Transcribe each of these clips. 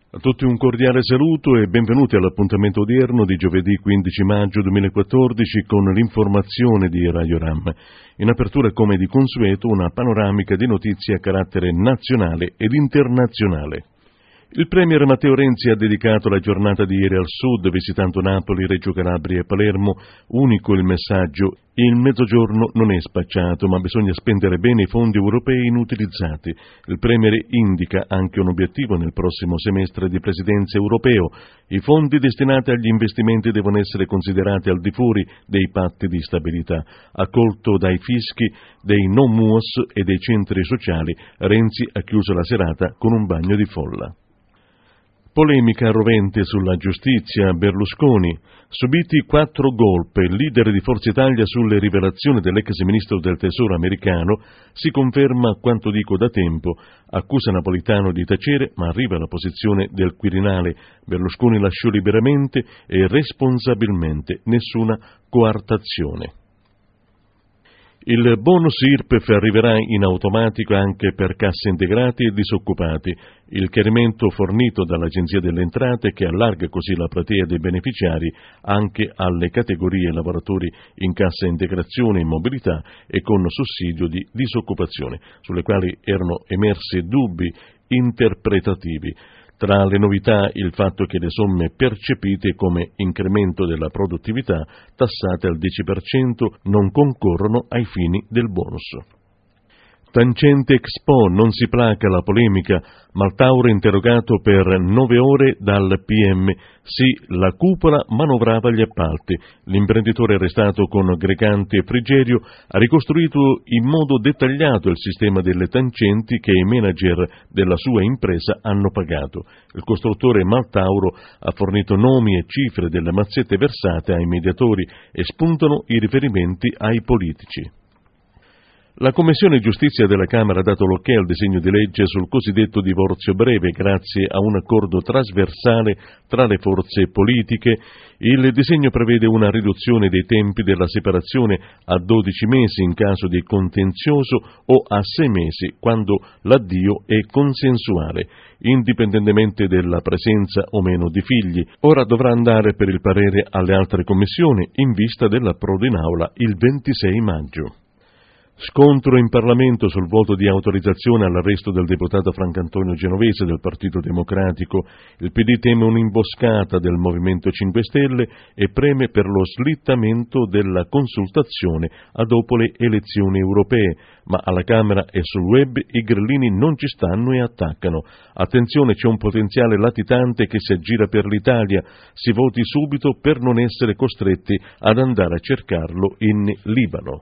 A tutti un cordiale saluto e benvenuti all'appuntamento odierno di giovedì 15 maggio 2014 con l'informazione di Radio Ram. In apertura, come di consueto, una panoramica di notizie a carattere nazionale ed internazionale. Il premier Matteo Renzi ha dedicato la giornata di ieri al Sud, visitando Napoli, Reggio Calabria e Palermo. Unico il messaggio: il Mezzogiorno non è spacciato, ma bisogna spendere bene i fondi europei inutilizzati. Il premier indica anche un obiettivo nel prossimo semestre di presidenza europeo: i fondi destinati agli investimenti devono essere considerati al di fuori dei patti di stabilità. Accolto dai fischi dei no-MUOS e dei centri sociali, Renzi ha chiuso la serata con un bagno di folla. Polemica rovente sulla giustizia. Berlusconi. Subiti 4 golpe, il leader di Forza Italia sulle rivelazioni dell'ex ministro del Tesoro americano, si conferma quanto dico da tempo, accusa Napolitano di tacere, ma arriva alla posizione del Quirinale. Berlusconi lasciò liberamente e responsabilmente, nessuna coartazione. Il bonus IRPEF arriverà in automatico anche per casse integrati e disoccupati. Il chiarimento fornito dall'Agenzia delle Entrate, che allarga così la platea dei beneficiari anche alle categorie lavoratori in cassa integrazione e mobilità e con sussidio di disoccupazione, sulle quali erano emersi dubbi interpretativi. Tra le novità il fatto che le somme percepite come incremento della produttività, tassate al 10%, non concorrono ai fini del bonus. Tangente Expo, non si placa la polemica. Maltauro interrogato per 9 ore dal PM. Sì, la cupola manovrava gli appalti. L'imprenditore arrestato con Greganti e Frigerio ha ricostruito in modo dettagliato il sistema delle tangenti che i manager della sua impresa hanno pagato. Il costruttore Maltauro ha fornito nomi e cifre delle mazzette versate ai mediatori e spuntano i riferimenti ai politici. La Commissione Giustizia della Camera ha dato l'ok al disegno di legge sul cosiddetto divorzio breve grazie a un accordo trasversale tra le forze politiche. Il disegno prevede una riduzione dei tempi della separazione a 12 mesi in caso di contenzioso o a 6 mesi quando l'addio è consensuale, indipendentemente dalla presenza o meno di figli. Ora dovrà andare per il parere alle altre commissioni in vista dell'approdo in aula il 26 maggio. Scontro in Parlamento sul voto di autorizzazione all'arresto del deputato Francantonio Genovese del Partito Democratico. Il PD teme un'imboscata del Movimento 5 Stelle e preme per lo slittamento della consultazione a dopo le elezioni europee, ma alla Camera e sul web i grillini non ci stanno e attaccano. Attenzione, c'è un potenziale latitante che si aggira per l'Italia, si voti subito per non essere costretti ad andare a cercarlo in Libano.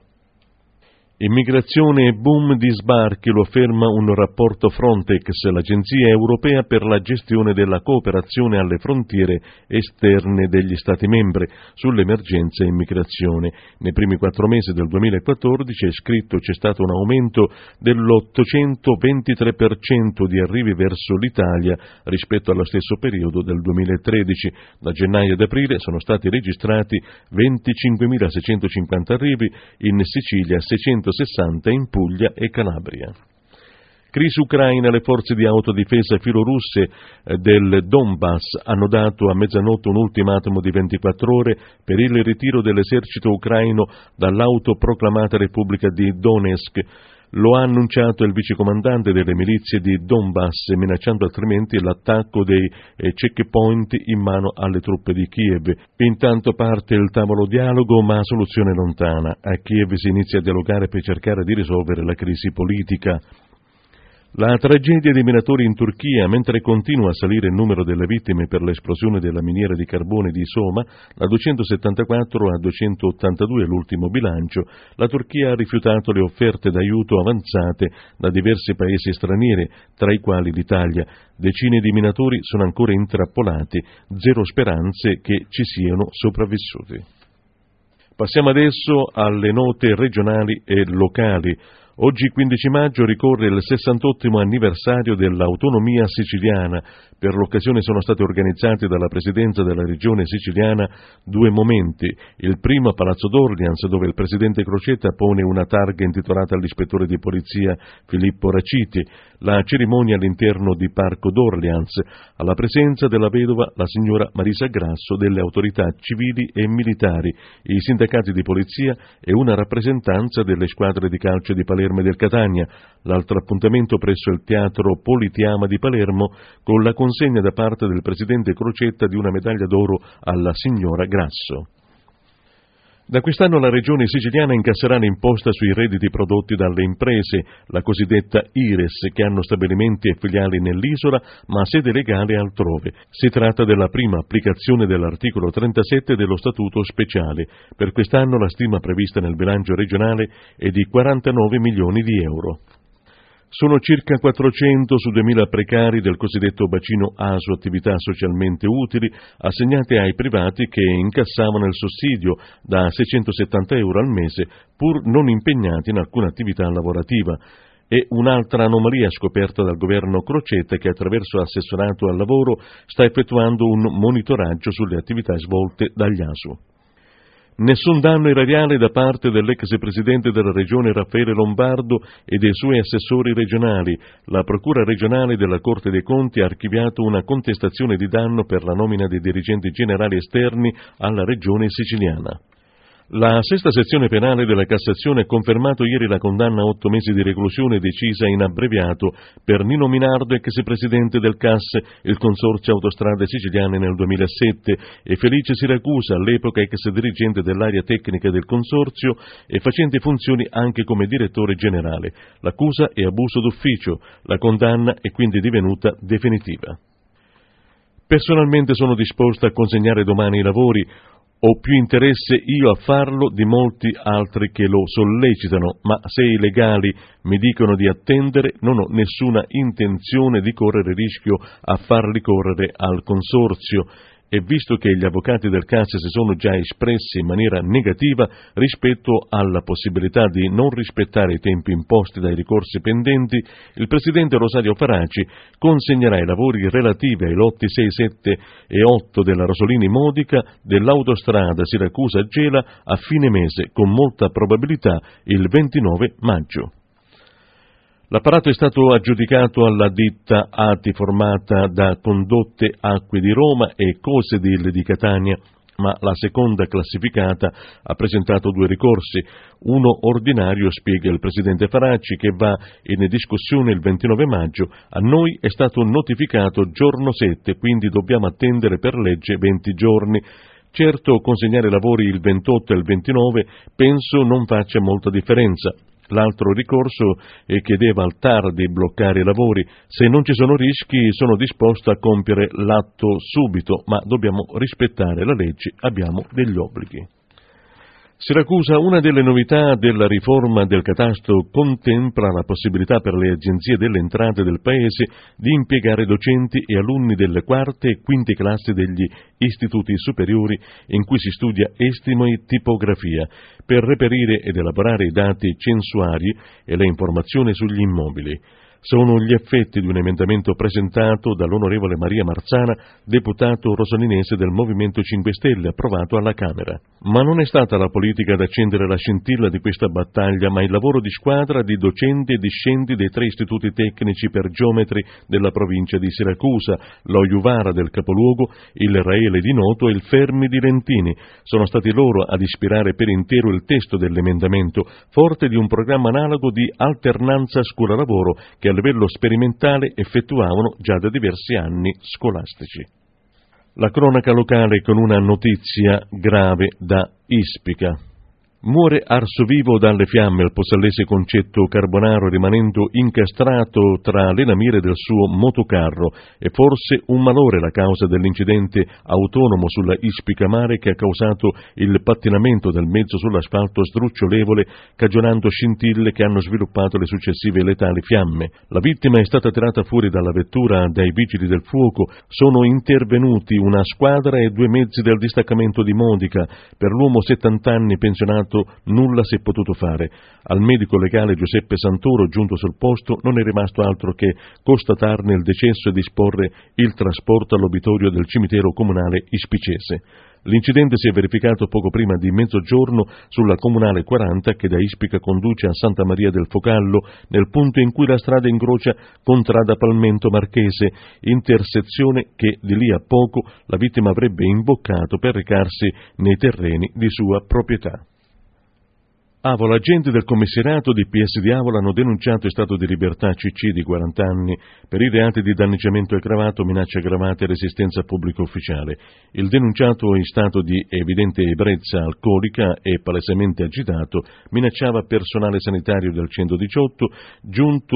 Immigrazione e boom di sbarchi, lo afferma un rapporto Frontex, l'Agenzia Europea per la gestione della cooperazione alle frontiere esterne degli Stati membri sull'emergenza immigrazione. Nei primi 4 mesi del 2014 è scritto c'è stato un aumento dell'823% di arrivi verso l'Italia rispetto allo stesso periodo del 2013. Da gennaio ad aprile sono stati registrati 25.650 arrivi, in Sicilia 660 in Puglia e Calabria. Crisi ucraina, le forze di autodifesa filorusse del Donbass hanno dato a mezzanotte un ultimatum di 24 ore per il ritiro dell'esercito ucraino dall'autoproclamata Repubblica di Donetsk. Lo ha annunciato il vicecomandante delle milizie di Donbass, minacciando altrimenti l'attacco dei checkpoint in mano alle truppe di Kiev. Intanto parte il tavolo dialogo, ma soluzione lontana. A Kiev si inizia a dialogare per cercare di risolvere la crisi politica. La tragedia dei minatori in Turchia, mentre continua a salire il numero delle vittime per l'esplosione della miniera di carbone di Soma, da 274 a 282 è l'ultimo bilancio, la Turchia ha rifiutato le offerte d'aiuto avanzate da diversi paesi stranieri, tra i quali l'Italia. Decine di minatori sono ancora intrappolati, zero speranze che ci siano sopravvissuti. Passiamo adesso alle note regionali e locali. Oggi 15 maggio ricorre il 68° anniversario dell'autonomia siciliana. Per l'occasione sono stati organizzati dalla Presidenza della Regione siciliana 2 momenti. Il primo a Palazzo d'Orleans, dove il Presidente Crocetta pone una targa intitolata all'ispettore di polizia Filippo Raciti. La cerimonia all'interno di Parco d'Orleans, alla presenza della vedova, la signora Marisa Grasso, delle autorità civili e militari, i sindacati di polizia e una rappresentanza delle squadre di calcio di Palermo e del Catania. L'altro appuntamento presso il Teatro Politeama di Palermo con la consegna da parte del Presidente Crocetta di una medaglia d'oro alla signora Grasso. Da quest'anno la Regione siciliana incasserà l'imposta sui redditi prodotti dalle imprese, la cosiddetta IRES, che hanno stabilimenti e filiali nell'isola ma sede legale altrove. Si tratta della prima applicazione dell'articolo 37 dello Statuto speciale. Per quest'anno la stima prevista nel bilancio regionale è di 49 milioni di euro. Sono circa 400 su 2000 precari del cosiddetto bacino ASO attività socialmente utili assegnate ai privati che incassavano il sussidio da 670 euro al mese pur non impegnati in alcuna attività lavorativa. È un'altra anomalia scoperta dal governo Crocetta che attraverso l'assessorato al lavoro sta effettuando un monitoraggio sulle attività svolte dagli ASO. Nessun danno erariale da parte dell'ex presidente della regione Raffaele Lombardo e dei suoi assessori regionali. La Procura regionale della Corte dei Conti ha archiviato una contestazione di danno per la nomina dei dirigenti generali esterni alla regione siciliana. La sesta sezione penale della Cassazione ha confermato ieri la condanna a 8 mesi di reclusione decisa in abbreviato per Nino Minardo, ex presidente del CAS, il Consorzio Autostrade Siciliane nel 2007, e Felice Siracusa, all'epoca ex dirigente dell'area tecnica del Consorzio e facente funzioni anche come direttore generale. L'accusa è abuso d'ufficio, la condanna è quindi divenuta definitiva. Personalmente sono disposto a consegnare domani i lavori. Ho più interesse io a farlo di molti altri che lo sollecitano, ma se i legali mi dicono di attendere, non ho nessuna intenzione di correre rischio a farli correre al consorzio. E visto che gli avvocati del CAS si sono già espressi in maniera negativa rispetto alla possibilità di non rispettare i tempi imposti dai ricorsi pendenti, il presidente Rosario Faraci consegnerà i lavori relativi ai lotti 6, 7 e 8 della Rosolini Modica dell'autostrada Siracusa-Gela a fine mese, con molta probabilità il 29 maggio. L'apparato è stato aggiudicato alla ditta ATI formata da Condotte Acque di Roma e Cosedil di Catania, ma la seconda classificata ha presentato 2 ricorsi. Uno ordinario, spiega il presidente Faraci, che va in discussione il 29 maggio. A noi è stato notificato giorno 7, quindi dobbiamo attendere per legge 20 giorni. Certo, consegnare lavori il 28 e il 29 penso non faccia molta differenza. L'altro ricorso chiedeva al TAR di bloccare i lavori. Se non ci sono rischi sono disposto a compiere l'atto subito, ma dobbiamo rispettare la legge, abbiamo degli obblighi. Siracusa, una delle novità della riforma del catasto, contempla la possibilità per le agenzie delle entrate del Paese di impiegare docenti e alunni delle quarte e quinte classi degli istituti superiori in cui si studia estimo e tipografia, per reperire ed elaborare i dati censuari e le informazioni sugli immobili. Sono gli effetti di un emendamento presentato dall'onorevole Maria Marzana, deputato rosolinese del Movimento 5 Stelle, approvato alla Camera. Ma non è stata la politica ad accendere la scintilla di questa battaglia, ma il lavoro di squadra di docenti e discenti dei 3 istituti tecnici per geometri della provincia di Siracusa, lo Juvara del capoluogo, il Raele di Noto e il Fermi di Lentini. Sono stati loro ad ispirare per intero il testo dell'emendamento, forte di un programma analogo di alternanza scuola-lavoro che a livello sperimentale effettuavano già da diversi anni scolastici. La cronaca locale con una notizia grave da Ispica. Muore arso vivo dalle fiamme il possallese Concetto Carbonaro, rimanendo incastrato tra le lamiere del suo motocarro. È forse un malore la causa dell'incidente autonomo sulla Ispica Mare che ha causato il pattinamento del mezzo sull'asfalto sdrucciolevole, cagionando scintille che hanno sviluppato le successive letali fiamme. La vittima è stata tirata fuori dalla vettura dai vigili del fuoco. Sono intervenuti una squadra e 2 mezzi del distaccamento di Modica. Per l'uomo 70 anni pensionato stato nulla si è potuto fare. Al medico legale Giuseppe Santoro, giunto sul posto, non è rimasto altro che constatarne il decesso e disporre il trasporto all'obitorio del cimitero comunale ispicese. L'incidente si è verificato poco prima di mezzogiorno sulla Comunale 40 che da Ispica conduce a Santa Maria del Focallo, nel punto in cui la strada incrocia Contrada Palmento Marchese, intersezione che di lì a poco la vittima avrebbe imboccato per recarsi nei terreni di sua proprietà. Avola, agenti del commissariato di PS di Avola hanno denunciato in stato di libertà CC di 40 anni per i reati di danneggiamento aggravato, minaccia aggravata e resistenza a pubblico ufficiale. Il denunciato, in stato di evidente ebbrezza alcolica e palesemente agitato, minacciava personale sanitario del 118 giunto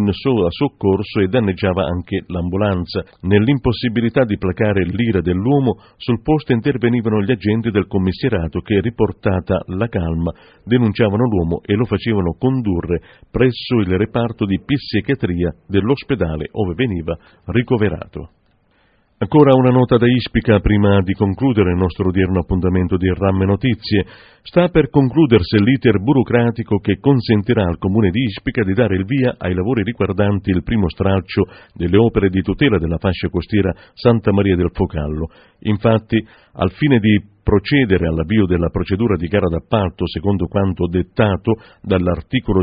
a soccorso e danneggiava anche l'ambulanza. Nell'impossibilità di placare l'ira dell'uomo, sul posto intervenivano gli agenti del commissariato che, riportata la calma, denunciavano l'uomo e lo facevano condurre presso il reparto di psichiatria dell'ospedale ove veniva ricoverato. Ancora una nota da Ispica prima di concludere il nostro odierno appuntamento di Ramme Notizie. Sta per concludersi l'iter burocratico che consentirà al Comune di Ispica di dare il via ai lavori riguardanti il primo stralcio delle opere di tutela della fascia costiera Santa Maria del Focallo. Infatti, al fine di procedere all'avvio della procedura di gara d'appalto secondo quanto dettato dall'articolo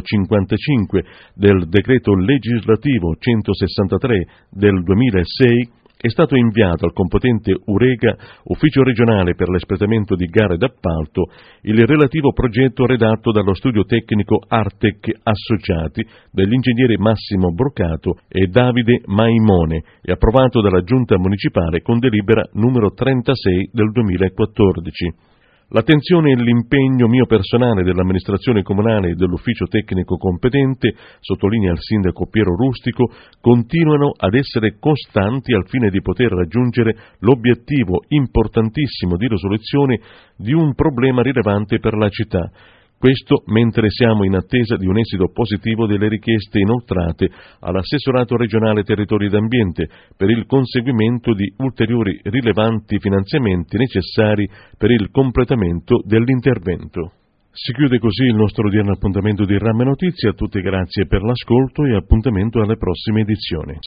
55 del decreto legislativo 163 del 2006, è stato inviato al competente Urega, ufficio regionale per l'espletamento di gare d'appalto, il relativo progetto redatto dallo studio tecnico Artec Associati degli ingegneri Massimo Brocato e Davide Maimone e approvato dalla Giunta Municipale con delibera numero 36 del 2014. L'attenzione e l'impegno mio personale dell'amministrazione comunale e dell'ufficio tecnico competente, sottolinea il sindaco Piero Rustico, continuano ad essere costanti al fine di poter raggiungere l'obiettivo importantissimo di risoluzione di un problema rilevante per la città. Questo mentre siamo in attesa di un esito positivo delle richieste inoltrate all'assessorato regionale territori d'ambiente per il conseguimento di ulteriori rilevanti finanziamenti necessari per il completamento dell'intervento. Si chiude così il nostro odierno appuntamento di Ramme Notizie. A tutti grazie per l'ascolto e appuntamento alle prossime edizioni.